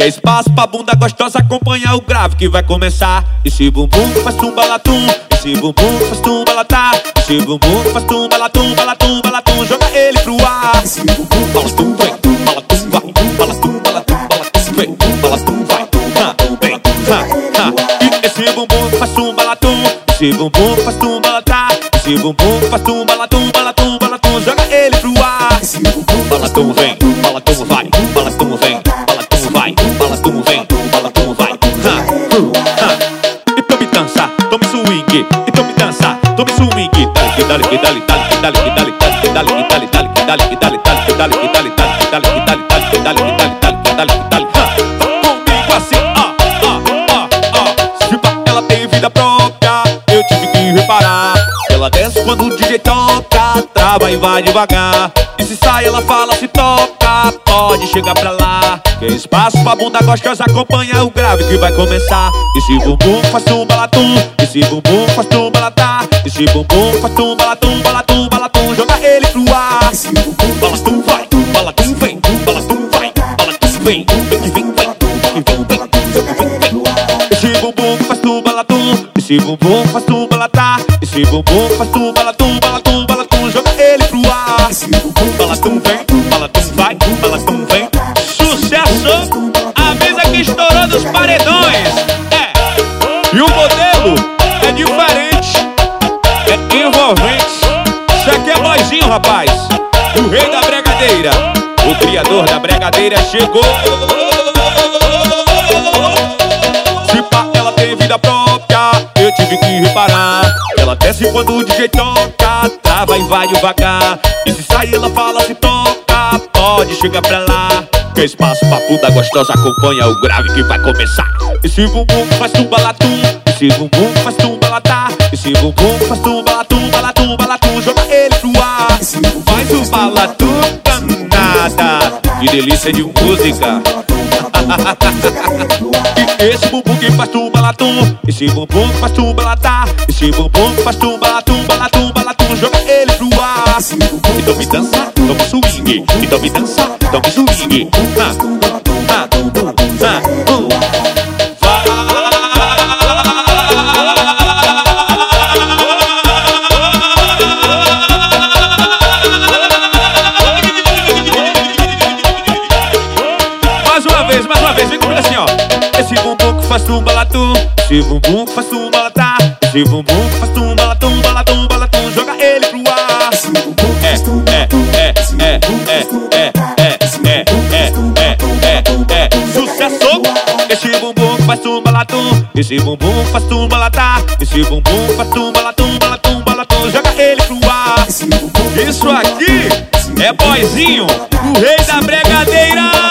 Quer espaço pra bunda gostosa, acompanha o grave que vai começar. Esse bumbum faz tumbalatum, esse bumbum faz tumbalatá. Esse bumbum faz tumbalatum, balatum, balatum, joga ele pro ar. Esse bumbum balatum, vem, balatum, vai, balatum, balatum, balatum, vem, balatum, vai, vem, e esse bumbum faz tumbalatum, esse bumbum faz tumbalatá. Esse bumbum faz tumbalatum, balatum, balatum, joga ele pro ar. Esse bumbum balatum, vem, balatum, vai, balatum, vem, balatum, vai, balatum, vem, balatum, vai. Então me dança, tome swing, então me dança, tome swing. Dale, que dale, dale, que dale, que dale, que dale, que dale, que dale, que dale, que dale, que dale, que dale, que dale, que dale, que dale, que dale, que dale, que dale, que dale. Comigo assim, se pá, ela tem vida própria, eu tive que reparar. Ela desce quando o DJ toca, trava e vai devagar. E se sai ela fala, se toca, pode chegar pra lá. Quer espaço pra bunda gostosa, acompanha o grave que vai começar. Esse bumbum faz tumbalatum, esse bumbum faz tumbalatá. Esse bumbum faz tumbalatum, balatum, balatum, joga ele pro ar. Esse bumbum balatum, vai, balatum, vem, balatum, vai, balatum, vem, vem, vem, vem. Esse bumbum faz tumbalatum, esse bumbum faz tumbalatá. Esse bumbum faz tumbalatum, balatum, balatum, joga ele pro ar. Esse bumbum balatum, vem, balatum, vai, balatum, vem. Sucesso! Avisa que estourou dos paredões. E o modelo é diferente, é envolvente. Isso aqui é boizinho, rapaz. O rei da bregadeira, o criador da bregadeira chegou. Se pá, ela tem vida própria, eu tive que reparar. Ela desce quando o DJ toca, trava e vai devagar. E se sair ela fala, se toca, pode chegar pra lá. Quer espaço pra bunda gostosa, acompanha o grave que vai começar. Esse bumbum faz tumbalatum, esse bumbum faz tumbalatá. Esse bumbum faz tumbalatum, balatum, balatum, joga ele pro ar. Faz o balatum danada, que delícia de música. E esse bumbum que faz tumbalatum, esse bumbum faz tumbalatá. Esse bumbum faz tumbalatum, balatum, balatum, joga ele pro ar. Então me dança, toma swing, então me dança, toma swing. Mais uma vez, vem comigo assim, ó. Esse bumbum que faz tumbalatum, esse bumbum que faz tumbalatá. Esse bumbum que faz tumbalatum, balatum, balatum, joga ele pro ar. Sucesso! Esse bumbum que faz tumbalatum, esse bumbum que faz tumbalatá. Esse bumbum que faz tumbalatum, balatum, balatum, joga ele pro ar. Isso aqui é boizinho, o rei da bregadeira.